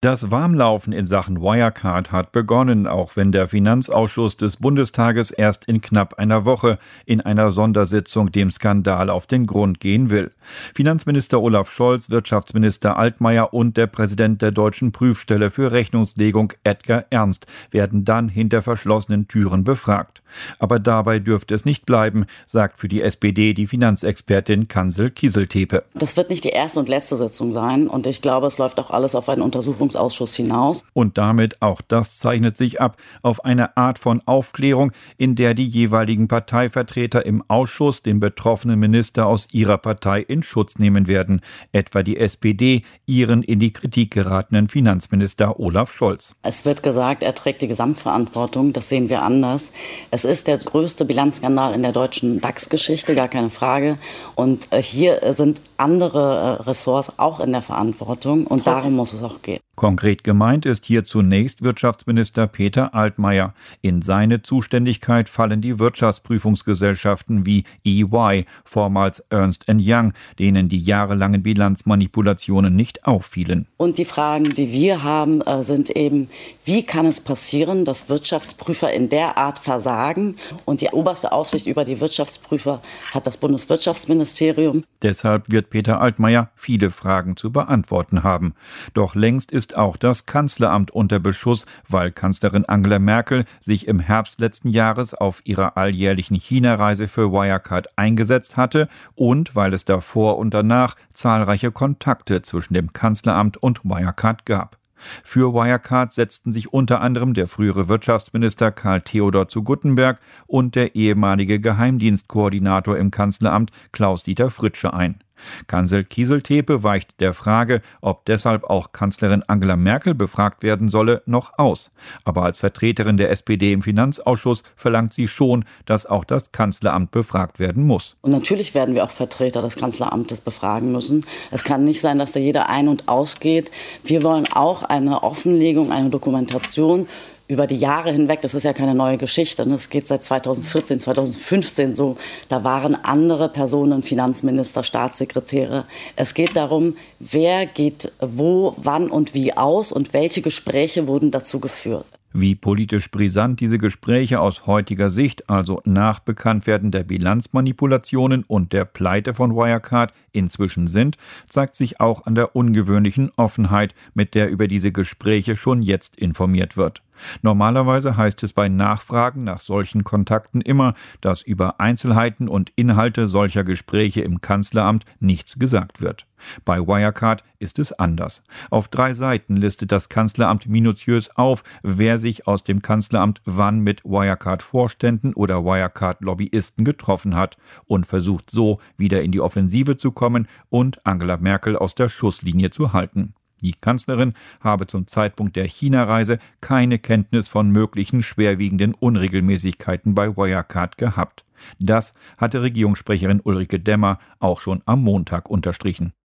Das Warmlaufen in Sachen Wirecard hat begonnen, auch wenn der Finanzausschuss des Bundestages erst in knapp einer Woche in einer Sondersitzung dem Skandal auf den Grund gehen will. Finanzminister Olaf Scholz, Wirtschaftsminister Altmaier und der Präsident der Deutschen Prüfstelle für Rechnungslegung Edgar Ernst werden dann hinter verschlossenen Türen befragt. Aber dabei dürfte es nicht bleiben, sagt für die SPD die Finanzexpertin Kansel Kieseltepe. Das wird nicht die erste und letzte Sitzung sein und ich glaube, es läuft auch alles auf einen Untersuchungsausschuss hinaus. Und damit, auch das zeichnet sich ab, auf eine Art von Aufklärung, in der die jeweiligen Parteivertreter im Ausschuss den betroffenen Minister aus ihrer Partei in Schutz nehmen werden, etwa die SPD, ihren in die Kritik geratenen Finanzminister Olaf Scholz. Es wird gesagt, er trägt die Gesamtverantwortung, das sehen wir anders. Es ist der größte Bilanzskandal in der deutschen DAX-Geschichte, gar keine Frage. Und hier sind andere Ressorts auch in der Verantwortung und darum muss es auch gehen. Konkret gemeint ist hier zunächst Wirtschaftsminister Peter Altmaier. In seine Zuständigkeit fallen die Wirtschaftsprüfungsgesellschaften wie EY, vormals Ernst & Young, denen die jahrelangen Bilanzmanipulationen nicht auffielen. Und die Fragen, die wir haben, sind eben, wie kann es passieren, dass Wirtschaftsprüfer in der Art versagen? Und die oberste Aufsicht über die Wirtschaftsprüfer hat das Bundeswirtschaftsministerium. Deshalb wird Peter Altmaier viele Fragen zu beantworten haben. Doch längst ist auch das Kanzleramt unter Beschuss, weil Kanzlerin Angela Merkel sich im Herbst letzten Jahres auf ihrer alljährlichen China-Reise für Wirecard eingesetzt hatte und weil es davor und danach zahlreiche Kontakte zwischen dem Kanzleramt und Wirecard gab. Für Wirecard setzten sich unter anderem der frühere Wirtschaftsminister Karl Theodor zu Guttenberg und der ehemalige Geheimdienstkoordinator im Kanzleramt Klaus-Dieter Fritzsche ein. Kansel Kieseltepe weicht der Frage, ob deshalb auch Kanzlerin Angela Merkel befragt werden solle, noch aus. Aber als Vertreterin der SPD im Finanzausschuss verlangt sie schon, dass auch das Kanzleramt befragt werden muss. Und natürlich werden wir auch Vertreter des Kanzleramtes befragen müssen. Es kann nicht sein, dass da jeder ein- und ausgeht. Wir wollen auch eine Offenlegung, eine Dokumentation über die Jahre hinweg, das ist ja keine neue Geschichte, es geht seit 2014, 2015 so, da waren andere Personen, Finanzminister, Staatssekretäre. Es geht darum, wer geht wo, wann und wie aus und welche Gespräche wurden dazu geführt. Wie politisch brisant diese Gespräche aus heutiger Sicht, also nach Bekanntwerden der Bilanzmanipulationen und der Pleite von Wirecard, inzwischen sind, zeigt sich auch an der ungewöhnlichen Offenheit, mit der über diese Gespräche schon jetzt informiert wird. Normalerweise heißt es bei Nachfragen nach solchen Kontakten immer, dass über Einzelheiten und Inhalte solcher Gespräche im Kanzleramt nichts gesagt wird. Bei Wirecard ist es anders. Auf 3 Seiten listet das Kanzleramt minutiös auf, wer sich aus dem Kanzleramt wann mit Wirecard-Vorständen oder Wirecard-Lobbyisten getroffen hat und versucht so wieder in die Offensive zu kommen und Angela Merkel aus der Schusslinie zu halten. Die Kanzlerin habe zum Zeitpunkt der China-Reise keine Kenntnis von möglichen schwerwiegenden Unregelmäßigkeiten bei Wirecard gehabt. Das hatte Regierungssprecherin Ulrike Demmer auch schon am Montag unterstrichen.